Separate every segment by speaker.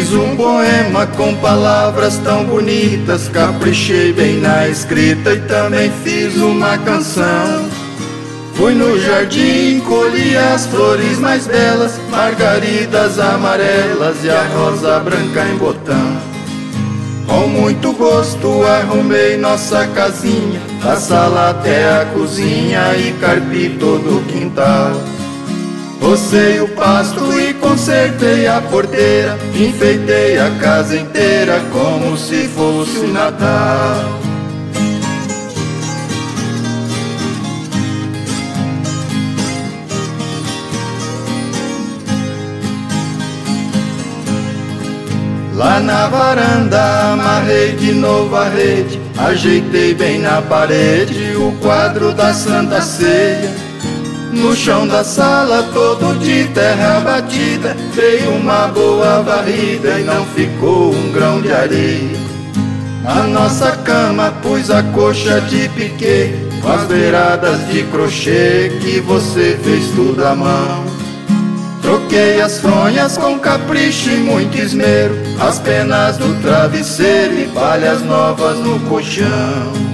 Speaker 1: Fiz um poema com palavras tão bonitas, caprichei bem na escrita e também fiz uma canção. Fui no jardim, colhi as flores mais belas, margaridas amarelas e a rosa branca em botão. Com muito gosto arrumei nossa casinha, da sala até a cozinha e carpi todo o quintal. Rocei o pasto e consertei a porteira, enfeitei a casa inteira como se fosse o Natal. Lá na varanda amarrei de novo a rede, ajeitei bem na parede o quadro da Santa Ceia. No chão da sala todo de terra batida, dei uma boa varrida e não ficou um grão de areia. Na nossa cama pus a coxa de piquê, com as beiradas de crochê que você fez tudo à mão. Troquei as fronhas com capricho e muito esmero, as penas do travesseiro e palhas novas no colchão.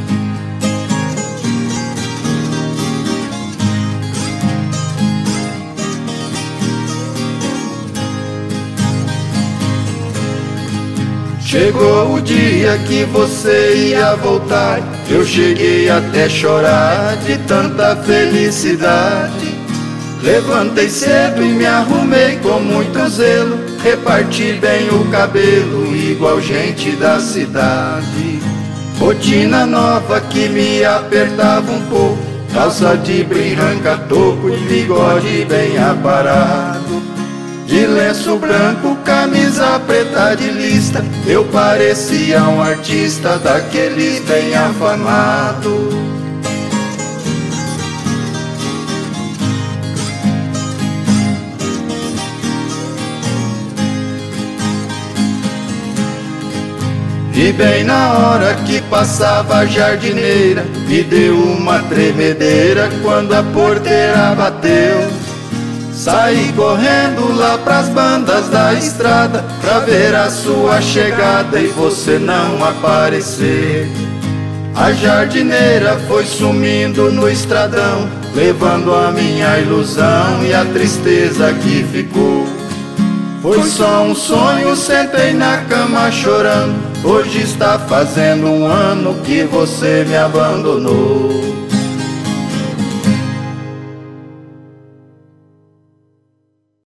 Speaker 1: Chegou o dia que você ia voltar, eu cheguei até chorar de tanta felicidade. Levantei cedo e me arrumei com muito zelo, reparti bem o cabelo igual gente da cidade. Botina nova que me apertava um pouco, calça de brim arranca-toco e bigode bem aparado. De lenço branco, camisa preta de lista, eu parecia um artista daqueles bem afamado. E bem na hora que passava a jardineira, me deu uma tremedeira quando a porteira bateu. Saí correndo lá pras bandas da estrada, pra ver a sua chegada e você não aparecer. A jardineira foi sumindo no estradão, levando a minha ilusão e a tristeza que ficou. Foi só um sonho, sentei na cama chorando, hoje está fazendo um ano que você me abandonou.